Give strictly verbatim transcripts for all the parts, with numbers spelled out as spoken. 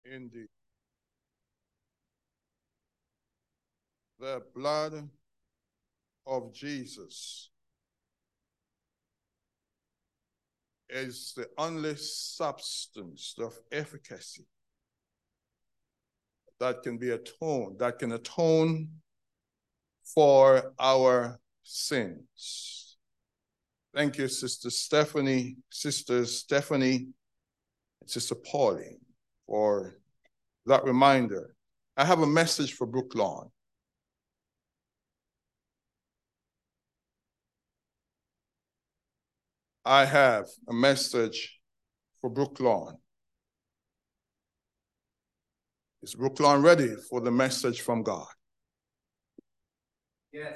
Indeed. The blood of Jesus is the only substance of efficacy that can be atoned, that can atone for our sins. Thank you, Sister Stephanie, Sisters Stephanie and Sister Pauline, for that reminder. I have a message for Brook Lawn. I have a message for Brook Lawn. Is Brook Lawn ready for the message from God? Yes.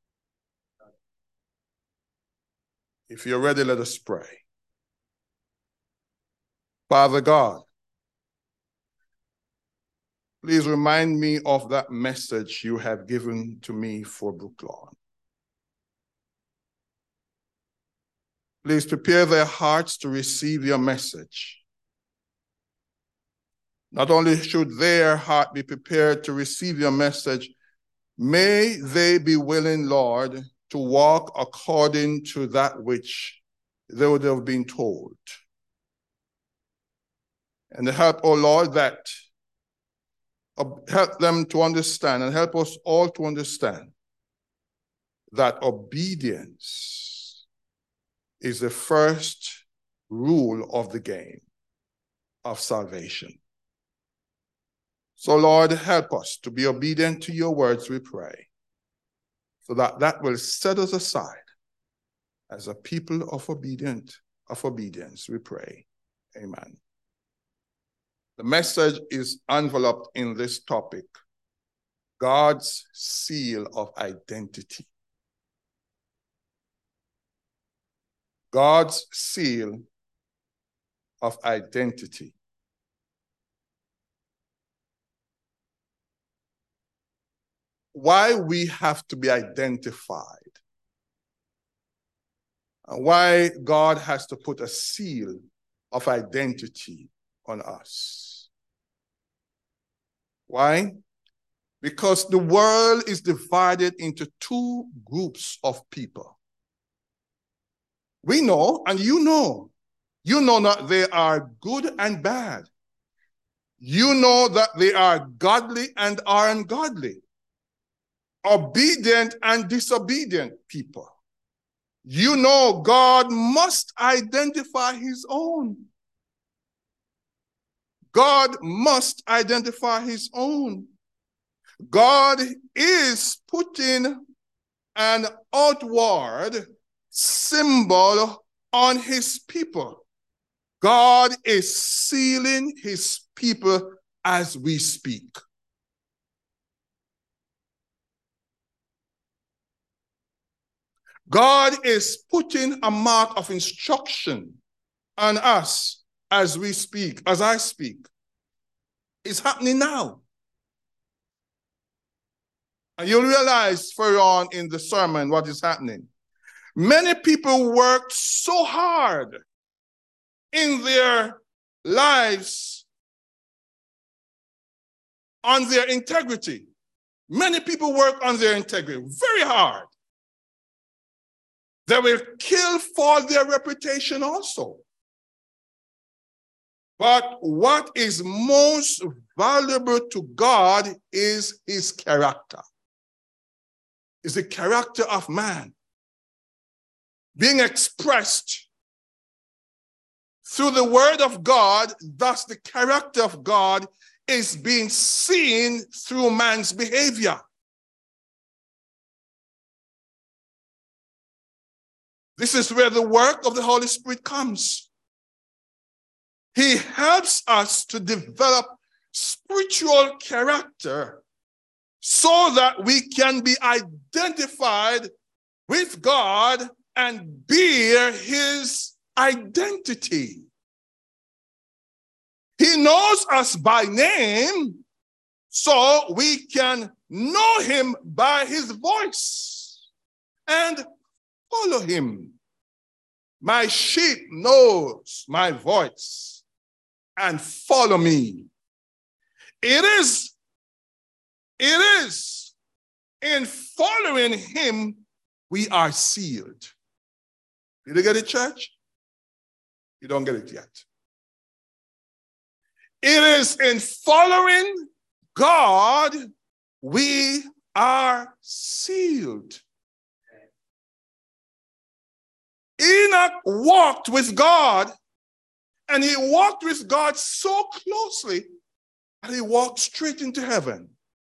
If you're ready, let us pray. Father God, please remind me of that message you have given to me for Brook Lawn. Please prepare their hearts to receive your message. Not only should their heart be prepared to receive your message, may they be willing, Lord, to walk according to that which they would have been told. And help, oh Lord, that uh, help them to understand and help us all to understand that obedience is the first rule of the game of salvation. So Lord, help us to be obedient to your words, we pray, so that that will set us aside as a people of obedient, of obedience, we pray. Amen. The message is enveloped in this topic, God's seal of identity. God's seal of identity. Why we have to be identified, and why God has to put a seal of identity on us. Why? Because the world is divided into two groups of people. We know, and you know, you know that they are good and bad. You know that they are godly and are ungodly, obedient and disobedient people. You know God must identify his own. God must identify his own. God is putting an outward symbol on his people. God is sealing his people as we speak. God is putting a mark of instruction on us as we speak, as I speak. It's happening now. And you'll realize further on in the sermon what is happening. Many people worked so hard in their lives on their integrity. Many people work on their integrity very hard. They will kill for their reputation also. But what is most valuable to God is his character. Is the character of man being expressed through the word of God. Thus the character of God is being seen through man's behavior. This is where the work of the Holy Spirit comes. He helps us to develop spiritual character so that we can be identified with God and bear his identity. He knows us by name, so we can know him by his voice and follow him. My sheep knows my voice and follow me. It is, it is in following him we are sealed. Did you get it, church? You don't get it yet. It is in following God we are sealed. Enoch walked with God, and he walked with God so closely that he walked straight into heaven.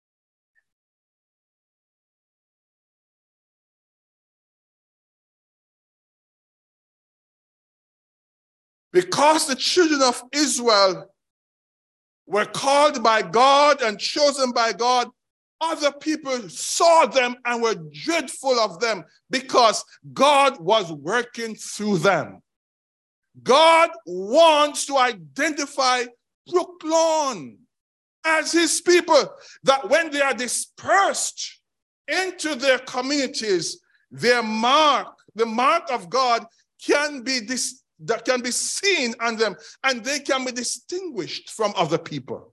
Because the children of Israel were called by God and chosen by God, other people saw them and were dreadful of them because God was working through them. God wants to identify Brooklawn as his people, that when they are dispersed into their communities, their mark, the mark of God can be dis- that can be seen on them, and they can be distinguished from other people.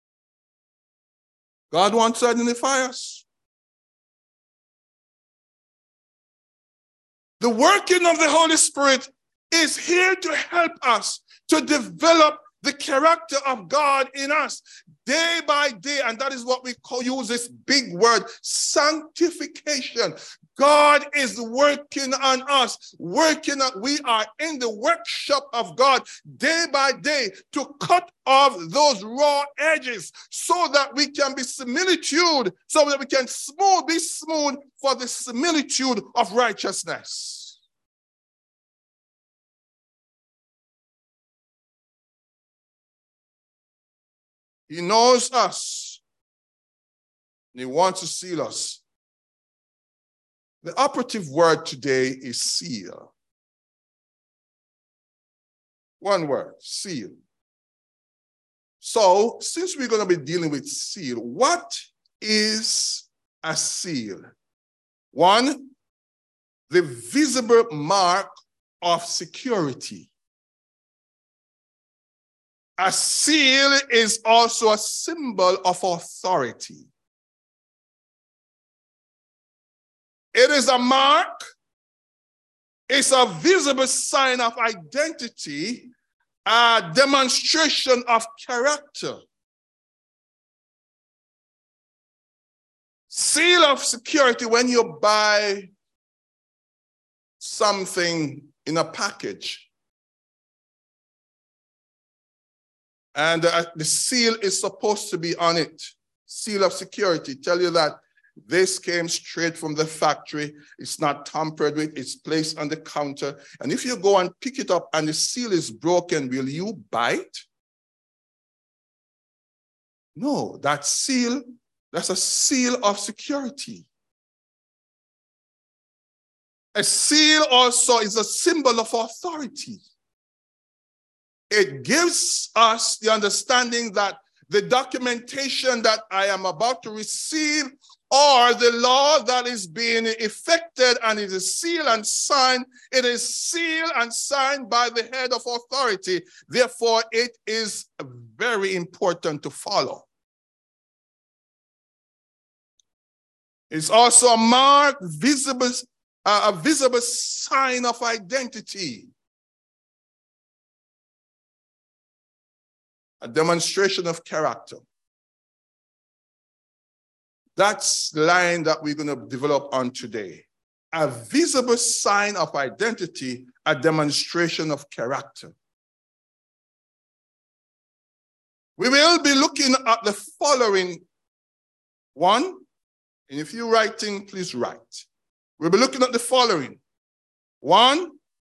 God wants to identify us. The working of the Holy Spirit is here to help us to develop the character of God in us day by day. And that is what we call, use this big word, sanctification. God is working on us, working on, we are in the workshop of God day by day to cut off those raw edges so that we can be similitude, so that we can smooth, be smooth for the similitude of righteousness. He knows us, and he wants to seal us. The operative word today is seal. One word, seal. So, since we're going to be dealing with seal, what is a seal? One, the visible mark of security. A seal is also a symbol of authority. It is a mark, it's a visible sign of identity, a demonstration of character. Seal of security, when you buy something in a package, and uh, the seal is supposed to be on it. Seal of security, tell you that this came straight from the factory. It's not tampered with. It's placed on the counter. And if you go and pick it up and the seal is broken, will you buy it? No, that seal, that's a seal of security. A seal also is a symbol of authority. It gives us the understanding that the documentation that I am about to receive, or the law that is being effected and it is sealed and signed, it is sealed and signed by the head of authority. Therefore, it is very important to follow. It's also a mark, visible, uh, a visible sign of identity. A demonstration of character. That's the line that we're going to develop on today. A visible sign of identity, a demonstration of character. We will be looking at the following one, and if you're writing, please write. We'll be looking at the following. One,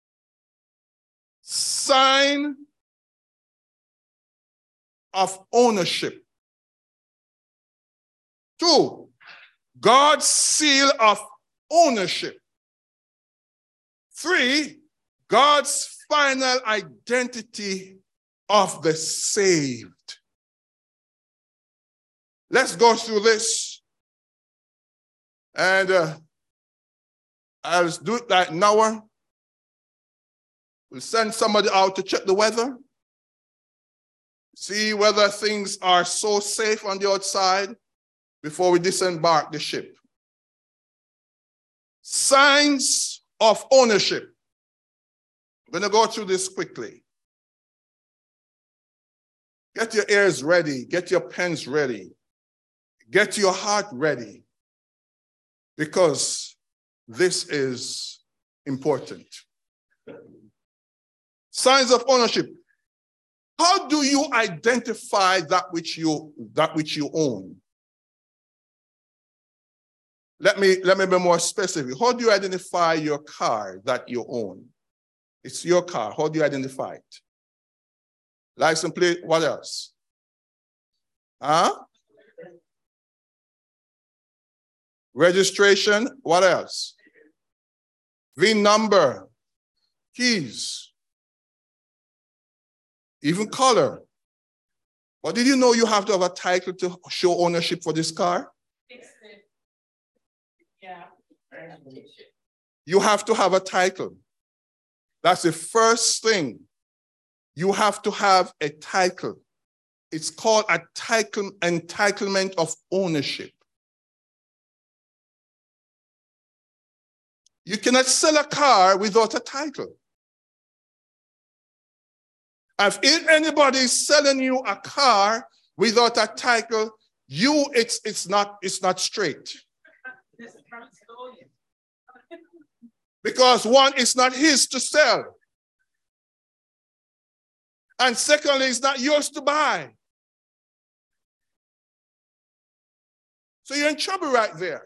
sign of ownership. Two, God's seal of ownership. Three, God's final identity of the saved. Let's go through this. And uh, I'll do it like now. We'll send somebody out to check the weather. See whether things are so safe on the outside before we disembark the ship. Signs of ownership. I'm going to go through this quickly. Get your ears ready. Get your pens ready. Get your heart ready. Because this is important. Signs of ownership. How do you identify that which you, that which you own? Let me, let me be more specific. How do you identify your car that you own? It's your car. How do you identify it? License plate, what else? Huh? Registration, what else? V I N number, keys. Even color. But did you know you have to have a title to show ownership for this car? Yeah. You have to have a title. That's the first thing. You have to have a title. It's called a title, entitlement of ownership. You cannot sell a car without a title. If anybody is selling you a car without a title, you, it's, it's, not, it's not straight. Because one, it's not his to sell. And secondly, it's not yours to buy. So you're in trouble right there.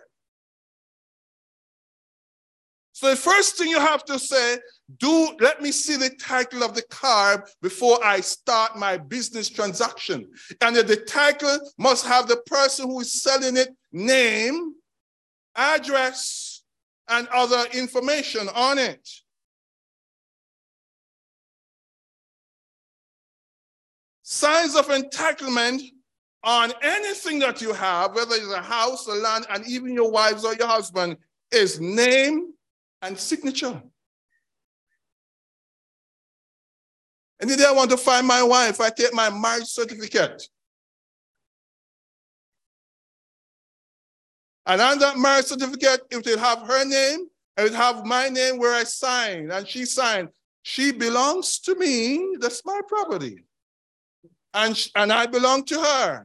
So the first thing you have to say, do let me see the title of the car before I start my business transaction. And the title must have the person who is selling it name, address, and other information on it. Signs of entitlement on anything that you have, whether it's a house, a land, and even your wives or your husband, is name and signature. Any day I want to find my wife, I take my marriage certificate. And on that marriage certificate, it will have her name, and it will have my name where I signed, and she signed. She belongs to me, that's my property. And, and I belong to her.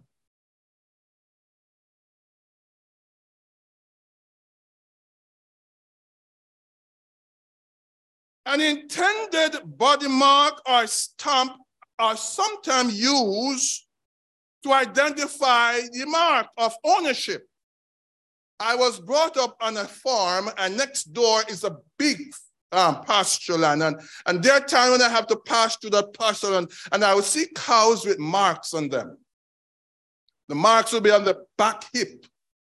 An intended body mark or stamp are sometimes used to identify the mark of ownership. I was brought up on a farm, and next door is a big um, pasture land. And, and there are times when I have to pass through that pasture land, and I would see cows with marks on them. The marks will be on the back hip.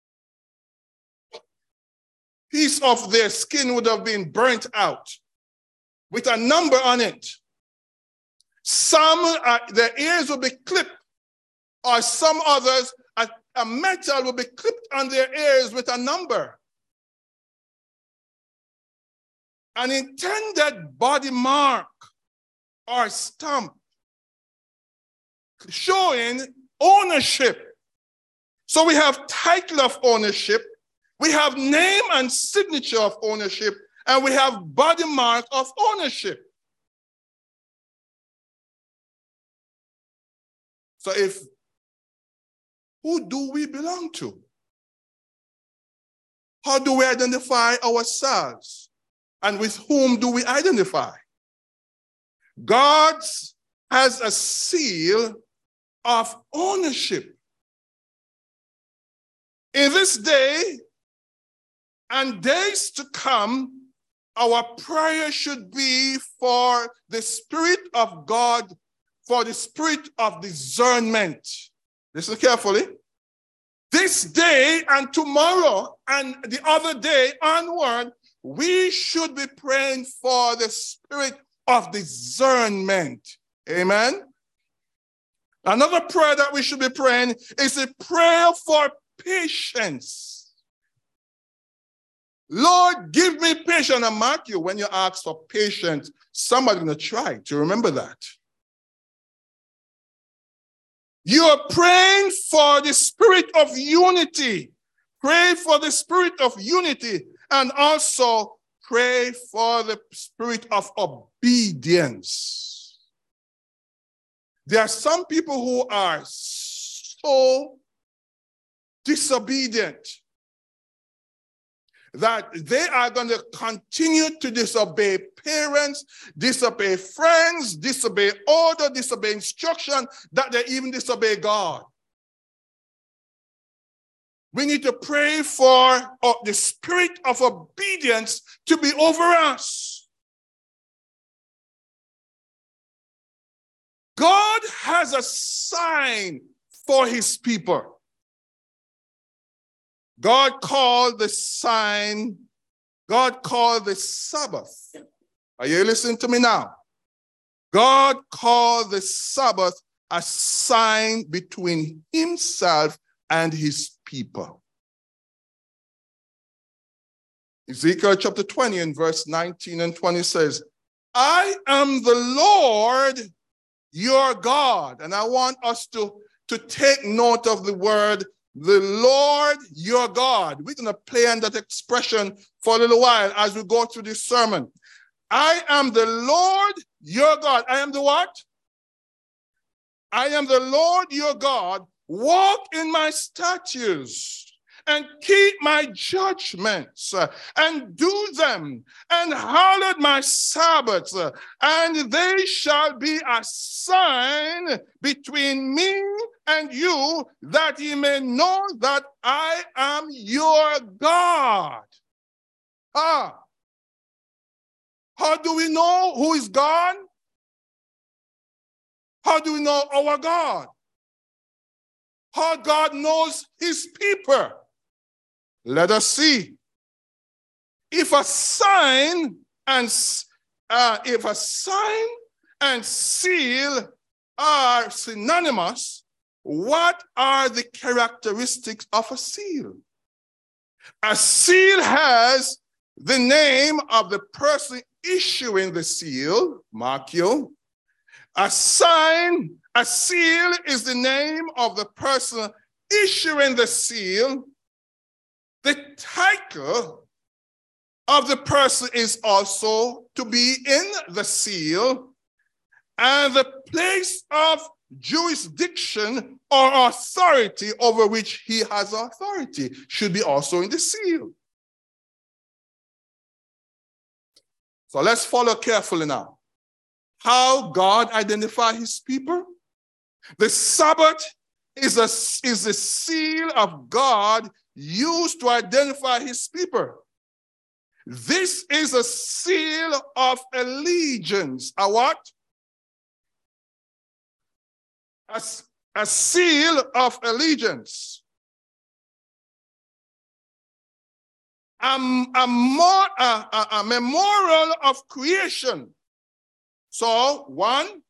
Piece of their skin would have been burnt out with a number on it. Some, uh, their ears will be clipped, or some others, a, a metal will be clipped on their ears with a number. An intended body mark or stamp showing ownership. So we have title of ownership, we have name and signature of ownership, and we have body mark of ownership. So if, who do we belong to? How do we identify ourselves? And with whom do we identify? God has a seal of ownership. In this day and days to come, our prayer should be for the Spirit of God, for the spirit of discernment. Listen carefully. This day and tomorrow and the other day onward, we should be praying for the spirit of discernment. Amen. Another prayer that we should be praying is a prayer for patience. Lord, give me patience. And mark you, when you ask for patience, somebody's going to try to remember that. You are praying for the spirit of unity. Pray for the spirit of unity, and also pray for the spirit of obedience. There are some people who are so disobedient that they are going to continue to disobey parents, disobey friends, disobey order, disobey instruction, that they even disobey God. We need to pray for uh, the spirit of obedience to be over us. God has a sign for his people. God called the sign, God called the Sabbath. Are you listening to me now? God called the Sabbath a sign between himself and his people. Ezekiel chapter twenty and verse nineteen and twenty says, I am the Lord your God. And I want us to, to take note of the word, the Lord your God. We're going to play on that expression for a little while as we go through this sermon. I am the Lord your God. I am the what? I am the Lord your God. Walk in my statutes and keep my judgments uh, and do them, and hallow my Sabbaths, uh, and they shall be a sign between me and you, that ye may know that I am your God. Ah. How do we know who is God? How do we know our God? How God knows his people? Let us see. If a sign and uh, if a sign and seal are synonymous, what are the characteristics of a seal? A seal has the name of the person issuing the seal, mark you. A sign, a seal is the name of the person issuing the seal. The title of the person is also to be in the seal, and the place of jurisdiction or authority over which he has authority should be also in the seal. So let's follow carefully now. How God identifies his people? The Sabbath is a, is a seal of God used to identify his people. This is a seal of allegiance. A what? A, a seal of allegiance. A, a, more, a, a, a memorial of creation. So, one,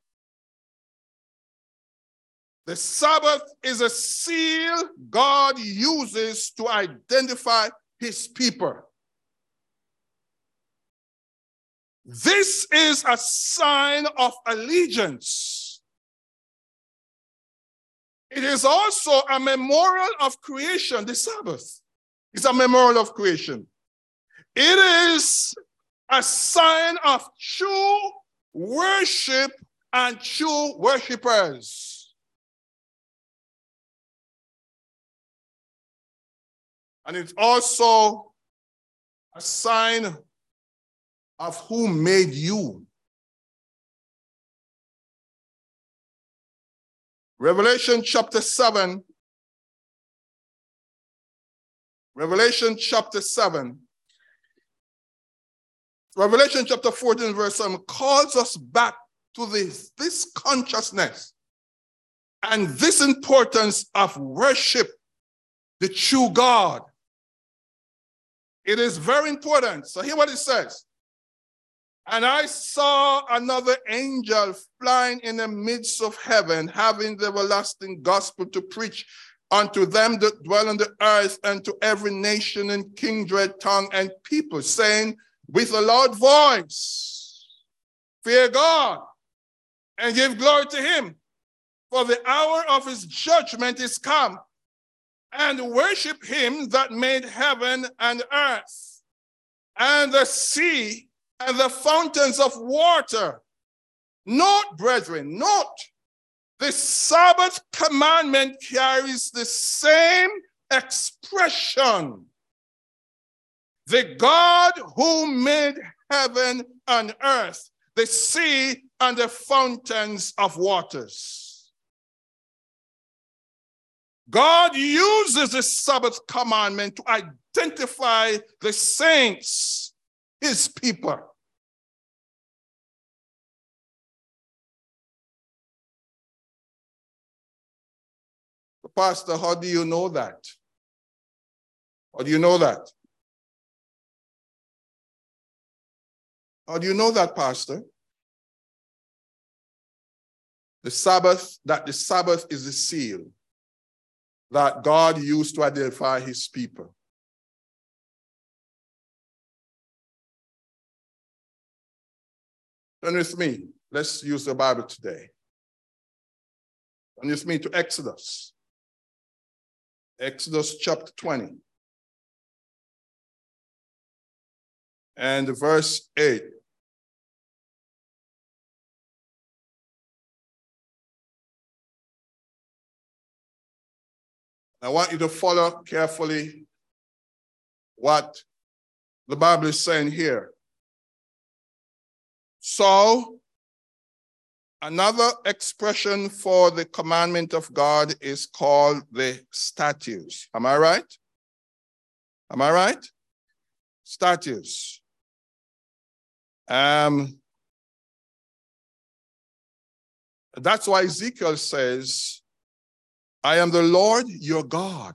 the Sabbath is a seal God uses to identify his people. This is a sign of allegiance. It is also a memorial of creation. The Sabbath is a memorial of creation. It is a sign of true worship and true worshipers. And it's also a sign of who made you. Revelation chapter seven. Revelation chapter seven. Revelation chapter fourteen, verse seven calls us back to this, this consciousness and this importance of worship the true God. It is very important. So hear what it says. And I saw another angel flying in the midst of heaven, having the everlasting gospel to preach unto them that dwell on the earth, and to every nation and kindred, tongue, and people, saying with a loud voice, fear God and give glory to him, for the hour of his judgment is come, and worship him that made heaven and earth, and the sea, and the fountains of water. Note, brethren, note, the Sabbath commandment carries the same expression. The God who made heaven and earth, the sea, and the fountains of waters. God uses the Sabbath commandment to identify the saints, his people. Pastor, how do you know that? How do you know that? How do you know that, Pastor? The Sabbath, that the Sabbath is the seal that God used to identify his people. Turn with me. Let's use the Bible today. Turn with me to Exodus. Exodus chapter twenty. And verse eight. I want you to follow carefully what the Bible is saying here. So, another expression for the commandment of God is called the statutes. Am I right? Am I right? Statutes. Um, that's why Ezekiel says, I am the Lord your God.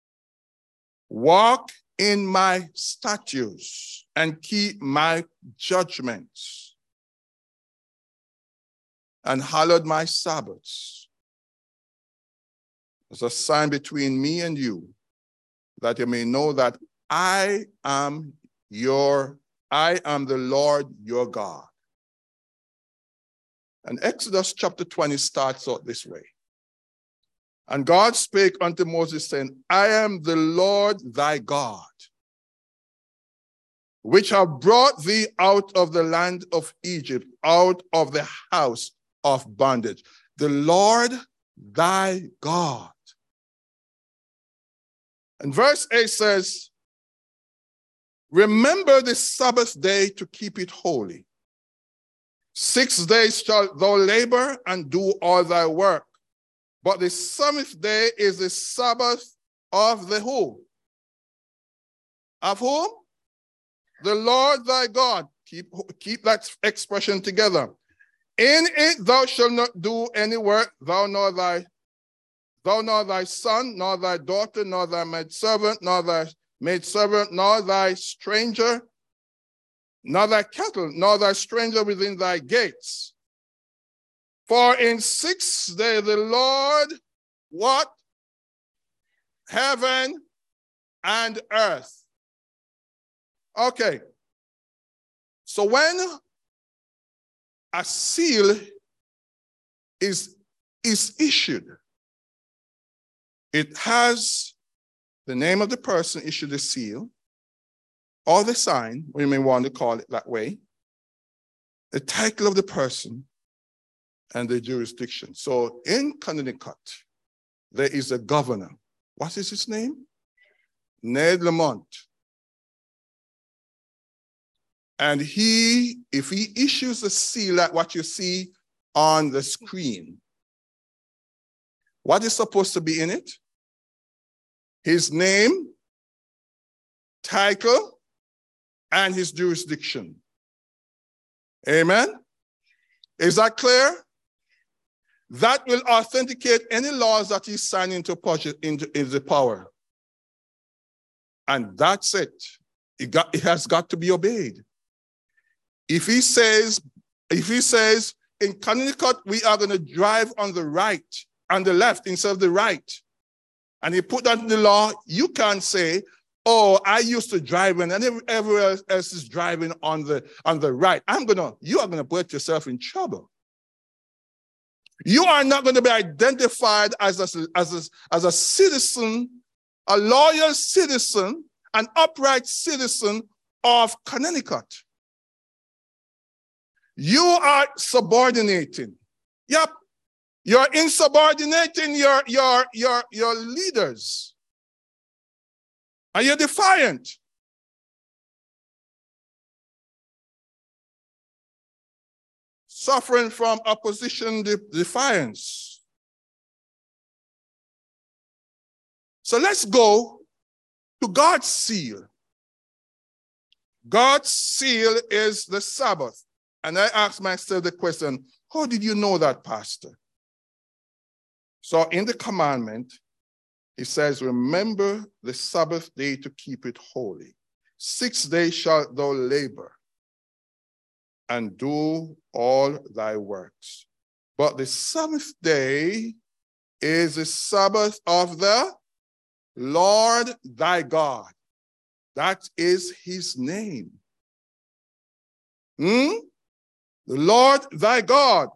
Walk in my statutes and keep my judgments, and hallowed my Sabbaths as a sign between me and you, that you may know that I am your, I am the Lord your God. And Exodus chapter twenty starts out this way. And God spake unto Moses, saying, I am the Lord thy God, which have brought thee out of the land of Egypt, out of the house of bondage. The Lord thy God. And verse eight says, remember the Sabbath day to keep it holy. Six days shalt thou labor and do all thy work. But the seventh day is the Sabbath of the who? Of whom? The Lord thy God. Keep, keep that expression together. In it thou shalt not do any work, thou nor thy, thou nor thy son, nor thy daughter, nor thy maidservant, nor thy maidservant, nor thy stranger, nor thy cattle, nor thy stranger within thy gates. For in six days the Lord, what? Heaven and earth. Okay. So when a seal is, is issued, it has the name of the person issued the seal, or the sign, we may want to call it that way, the title of the person, and the jurisdiction. So in Connecticut, there is a governor. What is his name? Ned Lamont. And he, if he issues a seal like what you see on the screen, what is supposed to be in it? His name, title, and his jurisdiction. Amen? Is that clear? That will authenticate any laws that he's signing into, into, into power. And that's it. It, got, it has got to be obeyed. If he says, if he says, in Connecticut, we are going to drive on the right, on the left instead of the right, and he put that in the law, you can't say, oh, I used to drive and everyone else is driving on the, on the right. I'm going to, you are going to put yourself in trouble. You are not going to be identified as a, as a, as a citizen, a loyal citizen, an upright citizen of Connecticut. You are subordinating. Yep. You're insubordinating your, your, your, your leaders. And you're defiant. Suffering from opposition de- defiance. So let's go to God's seal. God's seal is the Sabbath. And I asked myself the question, how did you know that, Pastor? So in the commandment, it says, remember the Sabbath day to keep it holy. Six days shalt thou labor and do all thy works. But the seventh day is the Sabbath of the Lord thy God. That is his name. Hmm? The Lord thy God.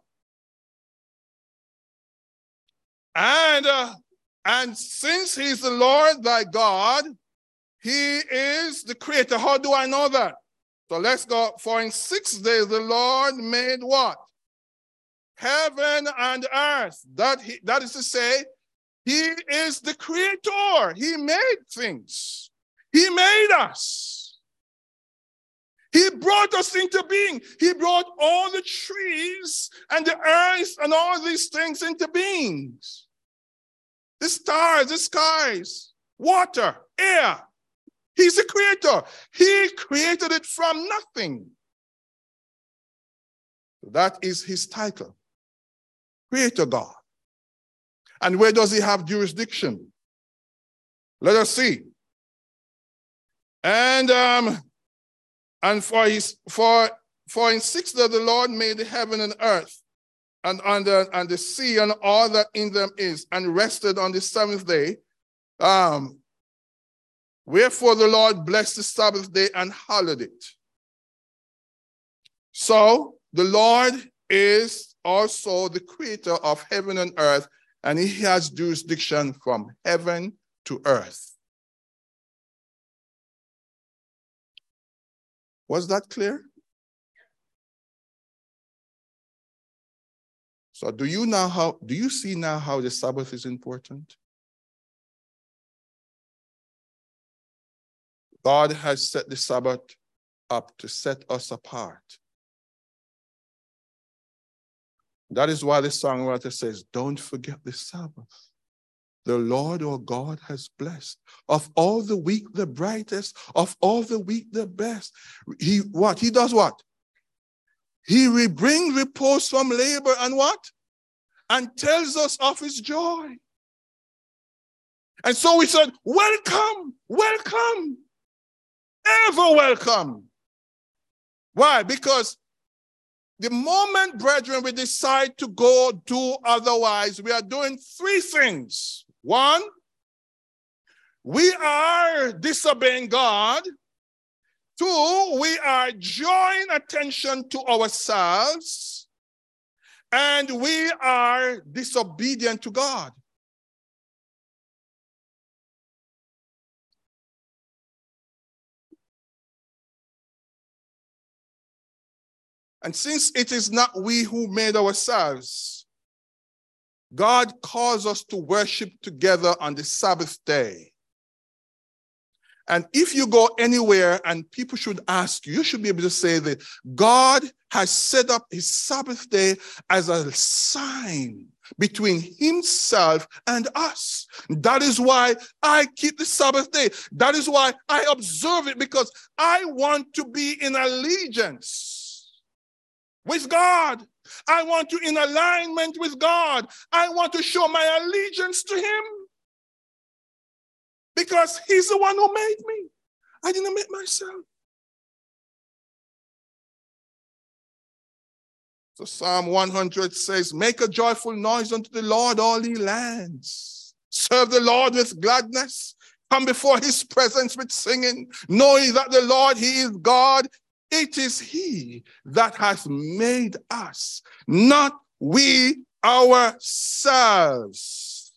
And, uh, and since he's the Lord thy God, he is the creator. How do I know that? So let's go. For in six days the Lord made what? Heaven and earth. That, he, that is to say, he is the creator. He made things. He made us. He brought us into being. He brought all the trees and the earth and all these things into beings. The stars, the skies, water, air. He's the creator. He created it from nothing. That is his title. Creator God. And where does he have jurisdiction? Let us see. And um, and for his for for in six days the Lord made the heaven and earth, and on the and the sea and all that in them is, and rested on the seventh day. Um, wherefore the Lord blessed the Sabbath day and hallowed it. So the Lord is also the creator of heaven and earth, and he has jurisdiction from heaven to earth. Was that clear? So do you now how do you see now how the Sabbath is important? God has set the Sabbath up to set us apart. That is why the songwriter says, don't forget the Sabbath. The Lord our God has blessed. Of all the week, the brightest. Of all the week, the best. He what? He does what? He will bring repose from labor and what? And tells us of his joy. And so we said, welcome, welcome, ever welcome. Why? Because the moment, brethren, we decide to go do otherwise, we are doing three things. One, we are disobeying God. Two, we are drawing attention to ourselves. And we are disobedient to God. And since it is not we who made ourselves, God calls us to worship together on the Sabbath day. And if you go anywhere and people should ask you, you should be able to say that God has set up his Sabbath day as a sign between himself and us. That is why I keep the Sabbath day. That is why I observe it, because I want to be in allegiance with God. I want to in alignment with God. I want to show my allegiance to him. Because he's the one who made me. I didn't make myself. So Psalm one hundred says, make a joyful noise unto the Lord, all ye lands. Serve the Lord with gladness. Come before his presence with singing. Know ye that the Lord, he is God. It is he that hath made us, not we ourselves.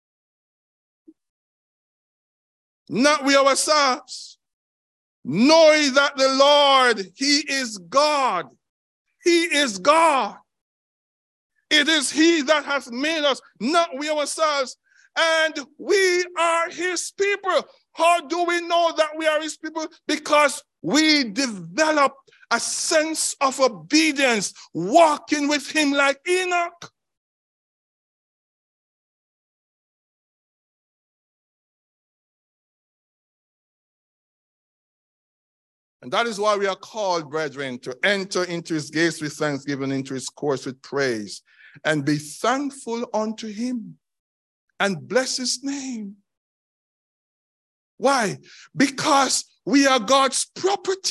Not we ourselves. Knowing that the Lord, he is God. He is God. It is he that has made us, not we ourselves. And we are his people. How do we know that we are his people? Because we develop a sense of obedience, walking with him like Enoch. And that is why we are called, brethren, to enter into his gates with thanksgiving, into his courts with praise, and be thankful unto him and bless his name. Why? Because we are God's property.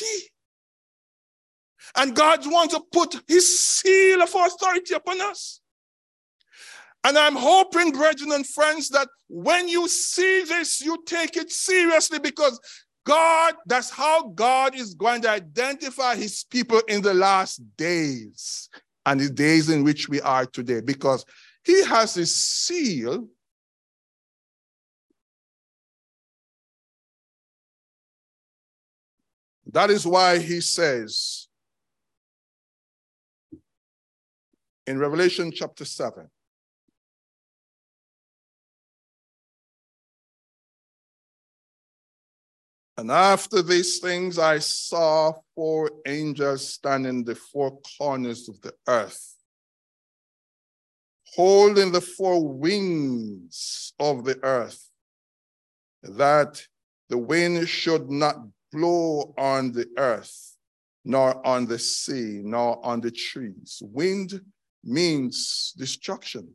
And God wants to put his seal of authority upon us. And I'm hoping, brethren and friends, that when you see this, you take it seriously, because God, that's how God is going to identify his people in the last days and the days in which we are today, because he has his seal That is why he says in Revelation chapter seven, and after these things I saw four angels standing in the four corners of the earth, holding the four wings of the earth, that the wind should not blow on the earth, nor on the sea, nor on the trees. Wind means destruction.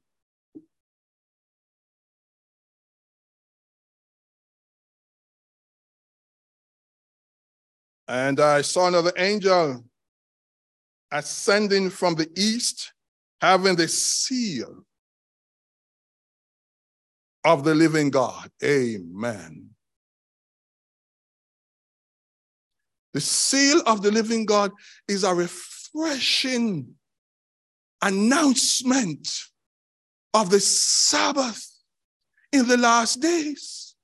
And I saw another angel ascending from the east, having the seal of the living God. Amen. The seal of the living God is a refreshing announcement of the Sabbath in the last days.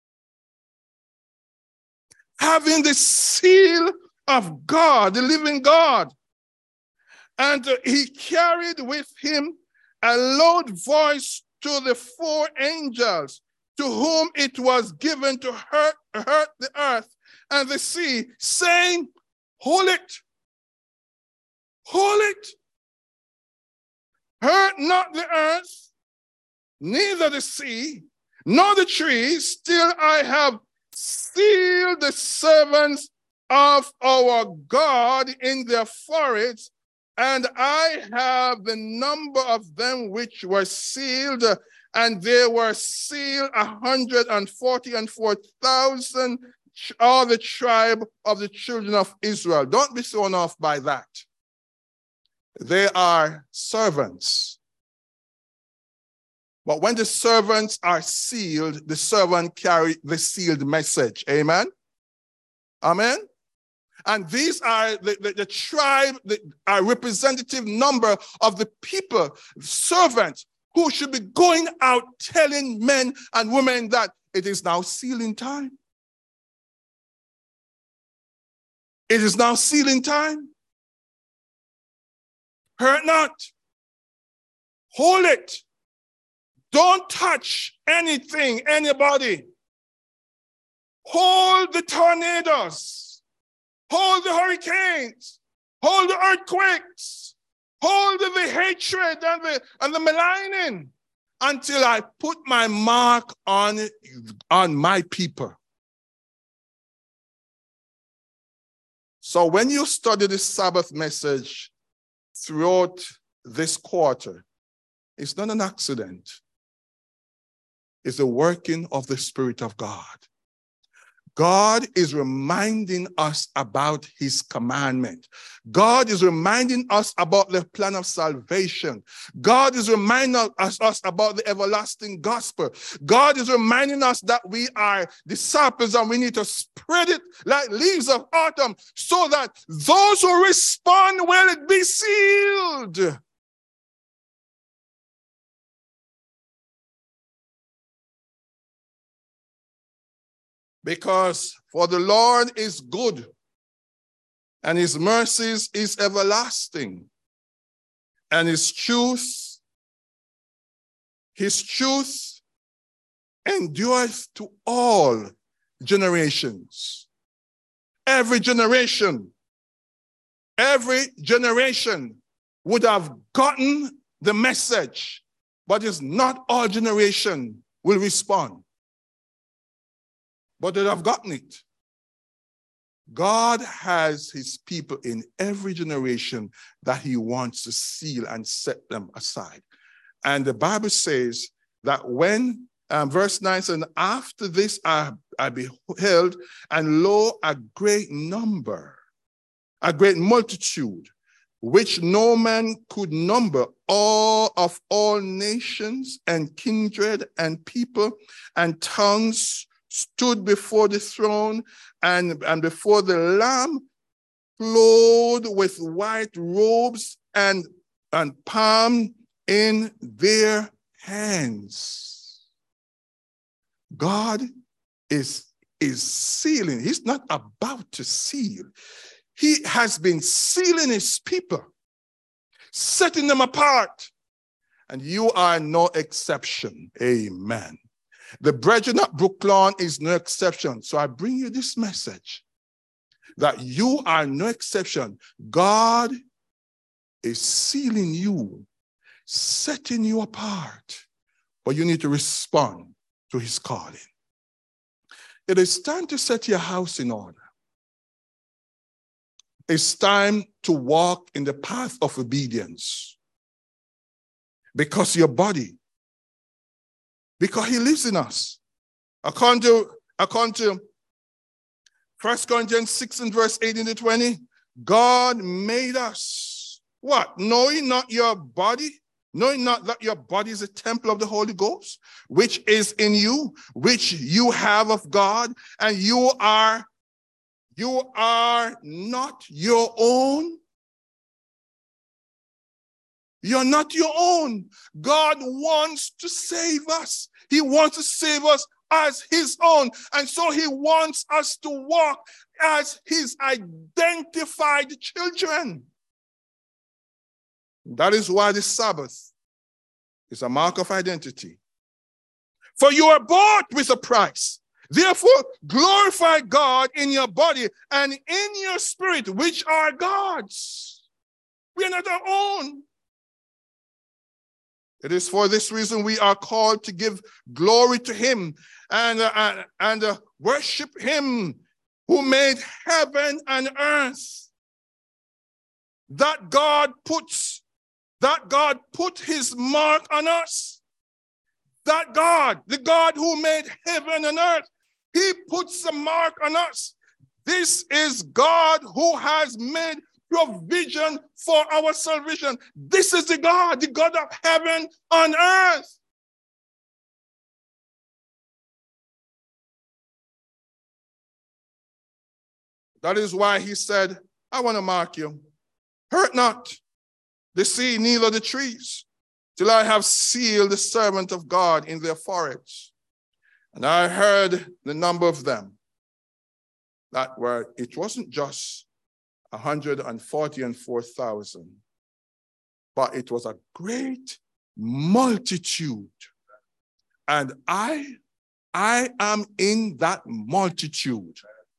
Having the seal of God, the living God. And he carried with him a loud voice to the four angels, to whom it was given to hurt, hurt the earth and the sea, saying, hold it, hold it. Hurt not the earth, neither the sea, nor the trees, till I have sealed the servants of our God in their foreheads, and I have the number of them which were sealed, and they were sealed a hundred and forty and four thousand, all the tribe of the children of Israel. Don't be thrown off by that. They are servants. But when the servants are sealed, the servant carry the sealed message. Amen? Amen? And these are the, the, the tribe, the a representative number of the people, servants, who should be going out telling men and women that it is now sealing time. It is now sealing time. Hurt not. Hold it. Don't touch anything, anybody. Hold the tornadoes. Hold the hurricanes. Hold the earthquakes. Hold the hatred and the, and the maligning until I put my mark on, on my people. So when you study the Sabbath message throughout this quarter, it's not an accident. It's the working of the Spirit of God. God is reminding us about his commandment. God is reminding us about the plan of salvation. God is reminding us, us about the everlasting gospel. God is reminding us that we are disciples and we need to spread it like leaves of autumn so that those who respond will be sealed. Because for the Lord is good, and his mercies is everlasting, and his truth, his truth endureth to all generations. Every generation, every generation would have gotten the message, but it's not all generation will respond. But they have gotten it. God has his people in every generation that he wants to seal and set them aside. And the Bible says that when, um, verse nine says, after this I, I beheld, and lo, a great number, a great multitude, which no man could number, all of all nations and kindred and people and tongues, stood before the throne and, and before the Lamb, clothed with white robes and, and palm in their hands. God is, is sealing. He's not about to seal. He has been sealing his people, setting them apart. And you are no exception. Amen. The Brethren at Brook Lawn is no exception. So I bring you this message that you are no exception. God is sealing you, setting you apart, but you need to respond to his calling. It is time to set your house in order. It's time to walk in the path of obedience, because your body, because he lives in us. According to, according to First Corinthians six and verse eighteen to twenty, God made us, what? Knowing not your body, knowing not that your body is a temple of the Holy Ghost, which is in you, which you have of God, and you are, you are not your own. You're not your own. God wants to save us. He wants to save us as his own. And so he wants us to walk as his identified children. That is why the Sabbath is a mark of identity. For you are bought with a price. Therefore, glorify God in your body and in your spirit, which are God's. We are not our own. It is for this reason we are called to give glory to him and, uh, and uh, worship him who made heaven and earth. That God puts, that God put his mark on us. That God, the God who made heaven and earth, he puts a mark on us. This is God who has made provision for our salvation. This is the God, the God of heaven and earth. That is why he said, I want to mark you. Hurt not the sea, neither the trees, till I have sealed the servant of God in their foreheads. And I heard the number of them, that were, it wasn't just one hundred forty and four thousand, but it was a great multitude. And I, I am in that multitude.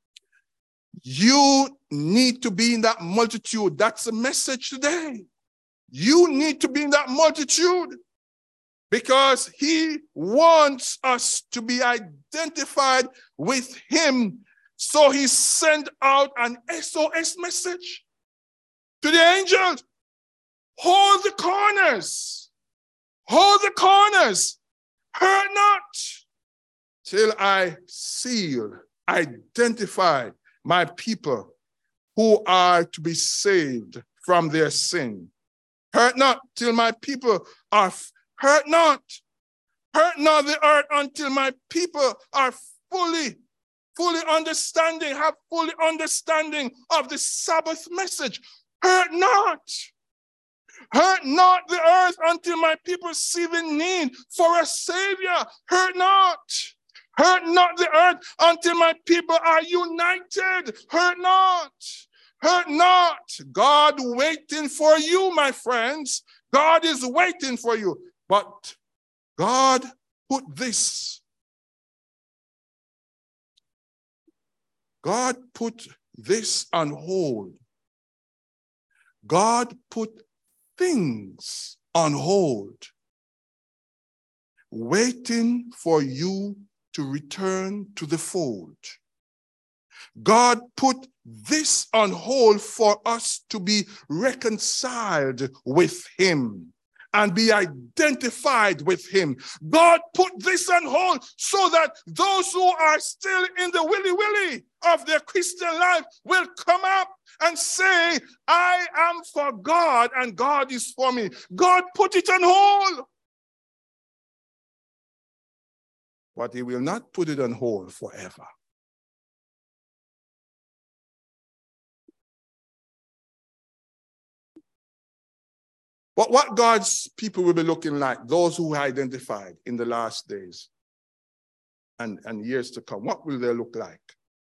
You need to be in that multitude. That's the message today. You need to be in that multitude because he wants us to be identified with him. So he sent out an S O S message to the angels. Hold the corners. Hold the corners. Hurt not till I seal, identify my people who are to be saved from their sin. Hurt not till my people are, hurt not. Hurt not the earth until my people are fully fully understanding, have fully understanding of the Sabbath message. Hurt not. Hurt not the earth until my people see the need for a savior. Hurt not. Hurt not the earth until my people are united. Hurt not. Hurt not. God waiting for you, my friends. God is waiting for you. But God put this. God put this on hold. God put things on hold, waiting for you to return to the fold. God put this on hold for us to be reconciled with him and be identified with him. God put this on hold so that those who are still in the willy-willy of their Christian life will come up and say, I am for God and God is for me. God put it on hold. But he will not put it on hold forever. But what God's people will be looking like, those who are identified in the last days and, and years to come, what will they look like?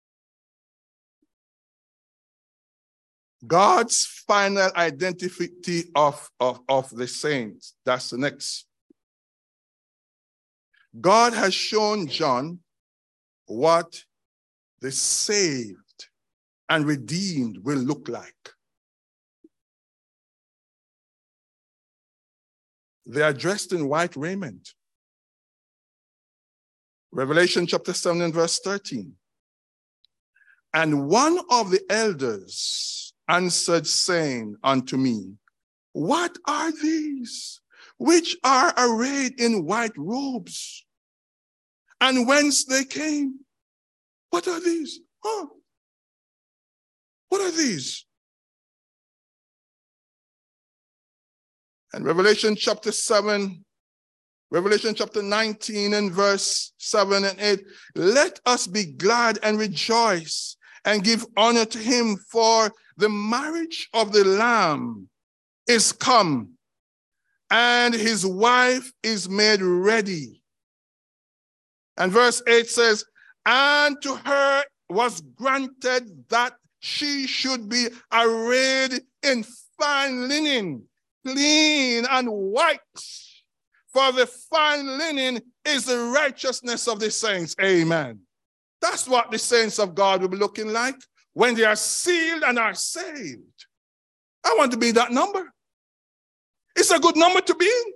God's final identity of, of, of the saints. That's the next. God has shown John what the saved and redeemed will look like. They are dressed in white raiment. Revelation chapter seven and verse thirteen. And one of the elders answered, saying unto me, what are these which are arrayed in white robes? And whence they came? What are these? Huh? What are these? And Revelation chapter seven, Revelation chapter nineteen and verse seven and eight, let us be glad and rejoice and give honor to him, for the marriage of the Lamb is come, and his wife is made ready. And verse eight says, and to her was granted that she should be arrayed in fine linen, clean and white, for the fine linen is the righteousness of the saints. Amen. That's what the saints of God will be looking like when they are sealed and are saved. I want to be that number. It's a good number to be in.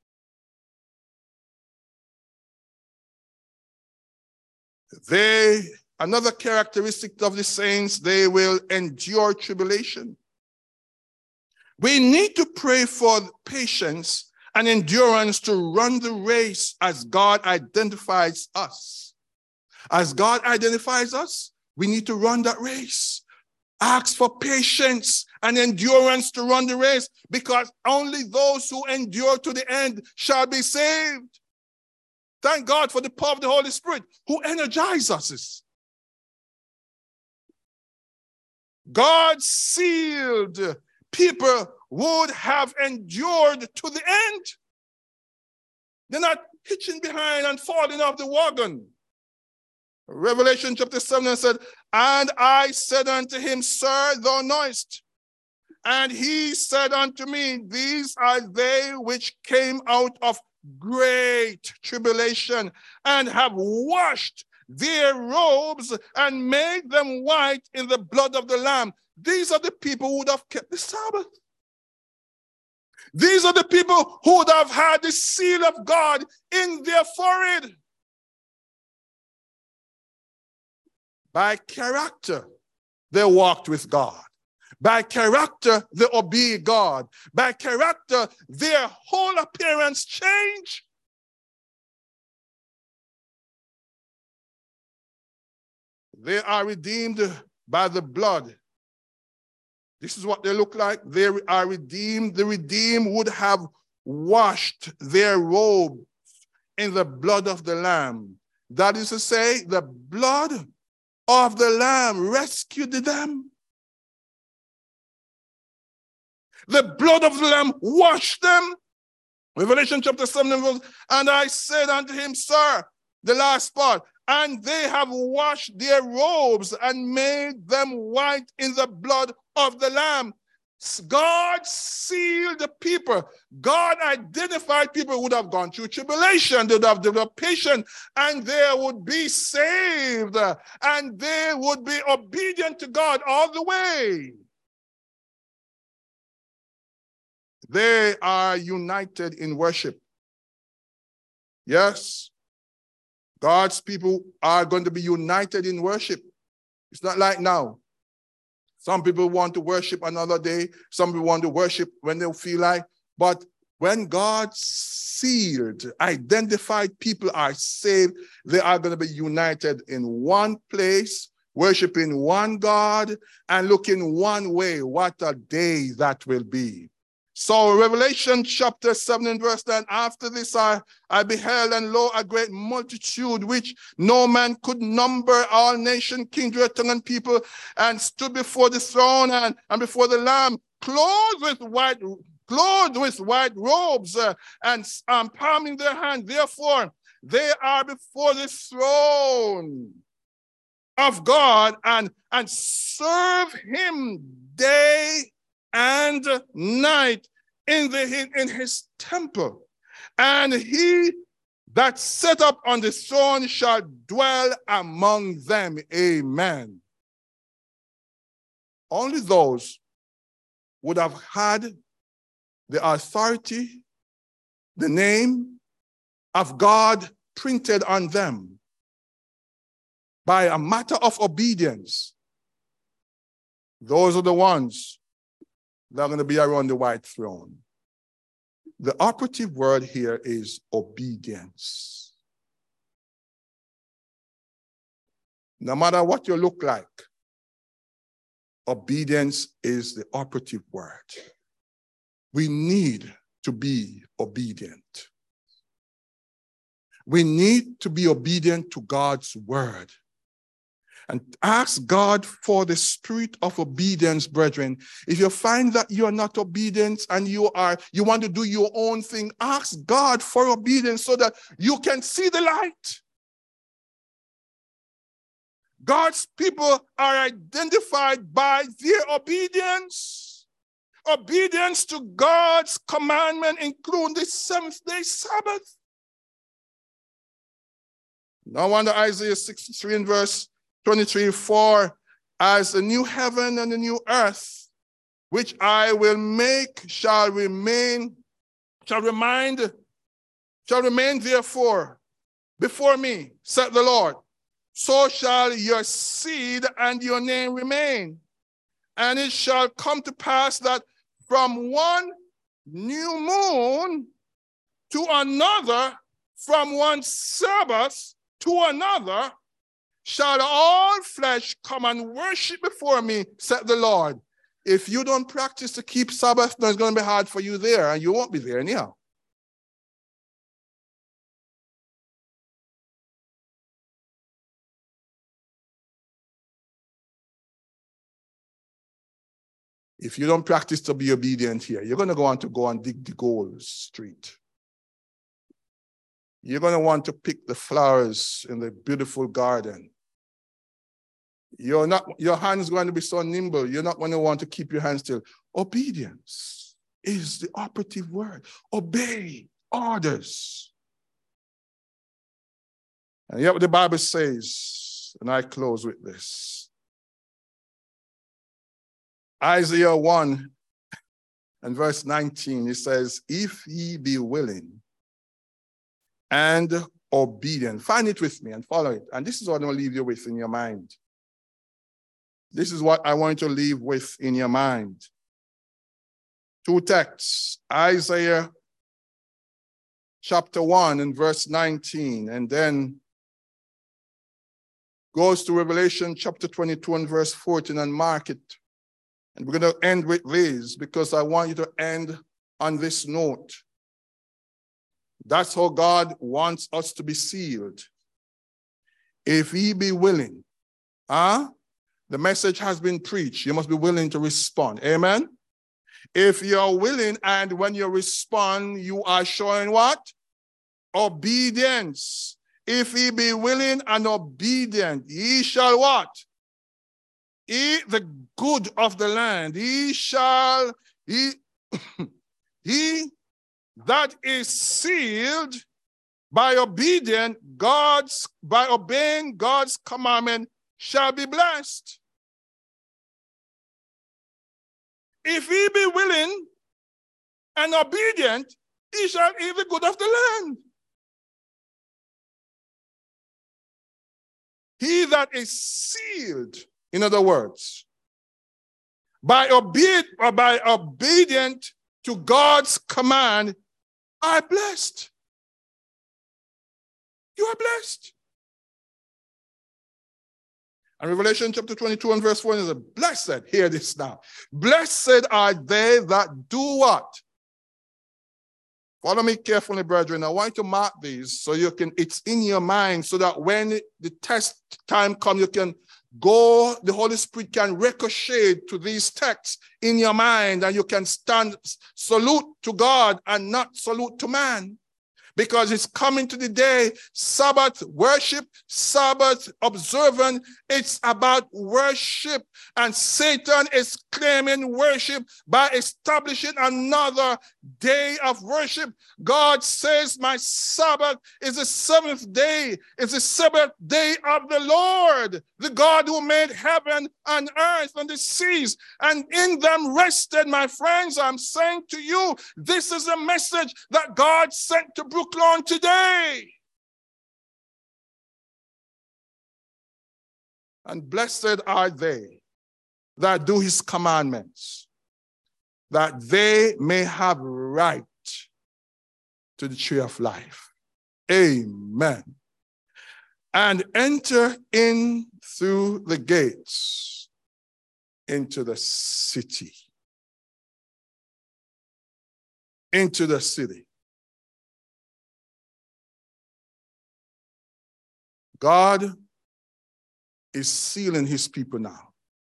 They, another characteristic of the saints, they will endure tribulation. We need to pray for patience and endurance to run the race as God identifies us. As God identifies us, we need to run that race. Ask for patience and endurance to run the race, because only those who endure to the end shall be saved. Thank God for the power of the Holy Spirit who energizes us. God sealed people would have endured to the end. They're not hitching behind and falling off the wagon. Revelation chapter seven said, and I said unto him, Sir, thou knowest. And he said unto me, these are they which came out of great tribulation and have washed their robes and made them white in the blood of the Lamb. These are the people who would have kept the Sabbath. These are the people who would have had the seal of God in their forehead. By character, they walked with God. By character, they obeyed God. By character, their whole appearance changed. They are redeemed by the blood. This is what they look like. They are redeemed. The redeemed would have washed their robes in the blood of the Lamb. That is to say, the blood of the Lamb rescued them. The blood of the Lamb washed them. Revelation chapter seven, and I said unto him, Sir, the last part, and they have washed their robes and made them white in the blood of the Lamb. God sealed the people. God identified people who would have gone through tribulation, they would have developed patience, and they would be saved, and they would be obedient to God all the way. They are united in worship. Yes, God's people are going to be united in worship. It's not like now. Some people want to worship another day. Some people want to worship when they feel like. But when God sealed, identified people are saved, they are going to be united in one place, worshiping one God, and looking one way. What a day that will be. So Revelation chapter seven and verse nine, after this I, I beheld, and lo, a great multitude, which no man could number, all nation, kindred, tongue, and people, and stood before the throne and, and before the Lamb, clothed with white, clothed with white robes, uh, and um, palming their hand. Therefore, they are before the throne of God, and, and serve him day and night in the in his temple. And he that set up on the throne shall dwell among them. Amen. Only those would have had the authority, the name of God printed on them by a matter of obedience. Those are the ones that are going to be around the white throne. The operative word here is obedience. No matter what you look like, obedience is the operative word. We need to be obedient. We need to be obedient to God's word. And ask God for the spirit of obedience, brethren. If you find that you are not obedient and you are you want to do your own thing, ask God for obedience so that you can see the light. God's people are identified by their obedience. Obedience to God's commandment include the seventh day Sabbath. No wonder Isaiah sixty-three and verse twenty-three, for as the new heaven and the new earth, which I will make, shall remain, shall remind, shall remain therefore before me, said the Lord. So shall your seed and your name remain. And it shall come to pass that from one new moon to another, from one Sabbath to another, shall all flesh come and worship before me, said the Lord. If you don't practice to keep Sabbath, then it's going to be hard for you there, and you won't be there anyhow. If you don't practice to be obedient here, you're going to go on to go and dig the gold street. You're going to want to pick the flowers in the beautiful garden. You're not, your hands going to be so nimble, you're not going to want to keep your hands still. Obedience is the operative word. Obey orders. And yet what the Bible says, and I close with this. Isaiah one and verse nineteen, it says, if ye be willing and obedient. Find it with me and follow it. And this is what I'm going to leave you with in your mind. This is what I want you to leave with in your mind. Two texts, Isaiah chapter one and verse nineteen, and then goes to Revelation chapter twenty-two and verse fourteen, and mark it. And we're going to end with this because I want you to end on this note. That's how God wants us to be sealed. If ye be willing, huh? The message has been preached. You must be willing to respond. Amen? If you're willing and when you respond, you are showing what? Obedience. If ye be willing and obedient, ye shall what? Eat the good of the land. He shall, he, he that is sealed by obedient God's, by obeying God's commandment shall be blessed. If he be willing and obedient, he shall eat the good of the land. He that is sealed, in other words, by obe- or by obedient to God's command, are blessed. You are blessed. And Revelation chapter twenty-two and verse four is a blessed, hear this now. Blessed are they that do what? Follow me carefully, brethren. I want you to mark these so you can, it's in your mind so that when the test time comes, you can go, the Holy Spirit can ricochet to these texts in your mind and you can stand, salute to God and not salute to man. Because it's coming to the day, Sabbath worship, Sabbath observance, it's about worship. And Satan is claiming worship by establishing another day of worship. God says, my Sabbath is the seventh day. It's the seventh day of the Lord, the God who made heaven and earth and the seas, and in them rested. My friends, I'm saying to you, this is a message that God sent to Brooklawn today. And blessed are they that do his commandments, that they may have right to the tree of life. Amen. And enter in through the gates into the city. Into the city. God is sealing his people now.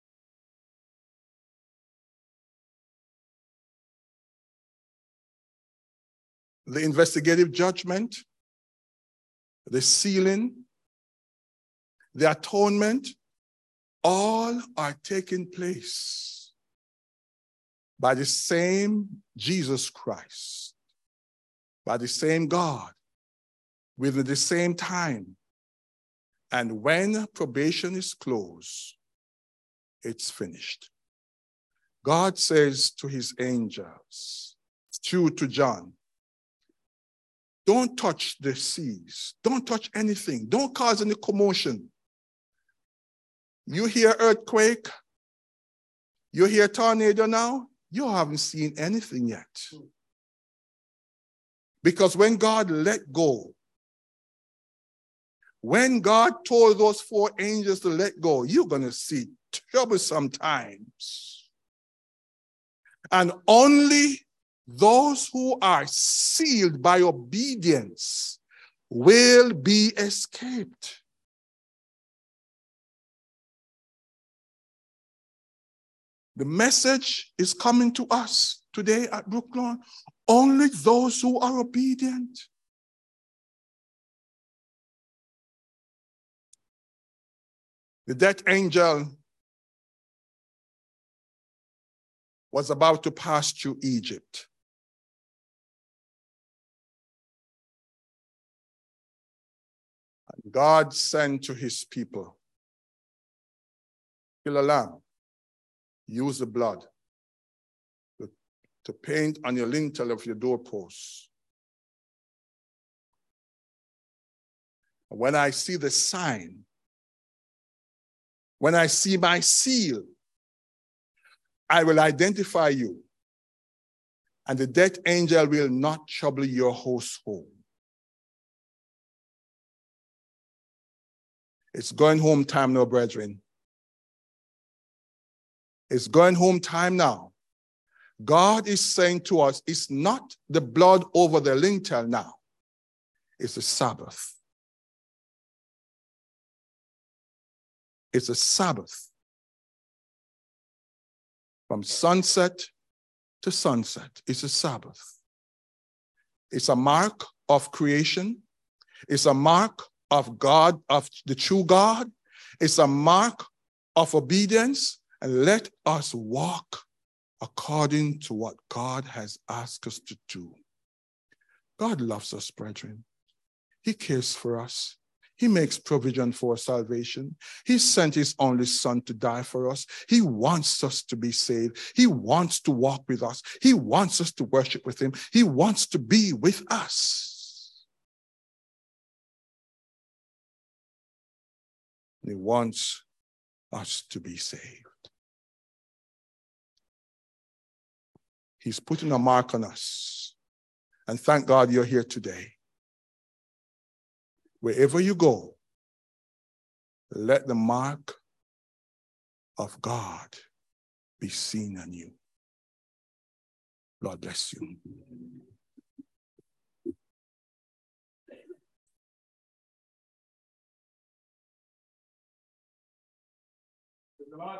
The investigative judgment, the sealing, the atonement, all are taking place by the same Jesus Christ, by the same God, within the same time. And when probation is closed, it's finished. God says to his angels, through to John, don't touch the seas. Don't touch anything. Don't cause any commotion. You hear earthquake? You hear tornado now? You haven't seen anything yet. Because when God let go, when God told those four angels to let go, you're going to see troublesome times. And only those who are sealed by obedience will be escaped. The message is coming to us today at Brooklawn. Only those who are obedient. The death angel was about to pass through Egypt. And God sent to his people, kill a lamb, use the blood to, to paint on your lintel of your doorposts. When I see the sign, when I see my seal, I will identify you, and the death angel will not trouble your household. It's going home time now, brethren. It's going home time now. God is saying to us, it's not the blood over the lintel now. It's the Sabbath. It's a Sabbath. From sunset to sunset, it's a Sabbath. It's a mark of creation. It's a mark of God, of the true God. It's a mark of obedience. And let us walk according to what God has asked us to do. God loves us, brethren. He cares for us. He makes provision for salvation. He sent his only son to die for us. He wants us to be saved. He wants to walk with us. He wants us to worship with him. He wants to be with us. He wants us to be saved. He's putting a mark on us. And thank God you're here today. Wherever you go, let the mark of God be seen on you. Lord bless you. Lord,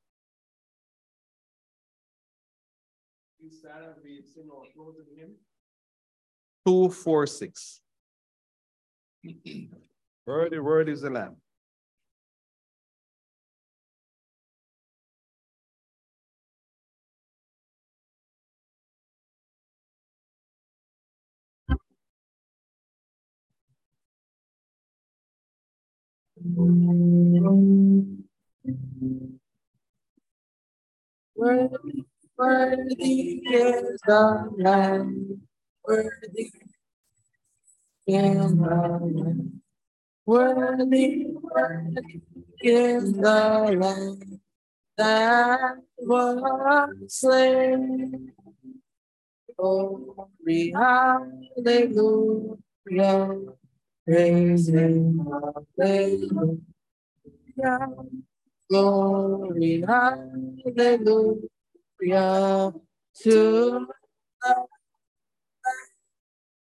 please stand and we sing our closing hymn. two four six. Worthy, worthy is the Lamb. Worthy, worthy is the Lamb. Worthy is the Lamb. Worthy, worthy is the Lamb that was slain. Glory, hallelujah. Praise him, hallelujah. Glory, hallelujah. To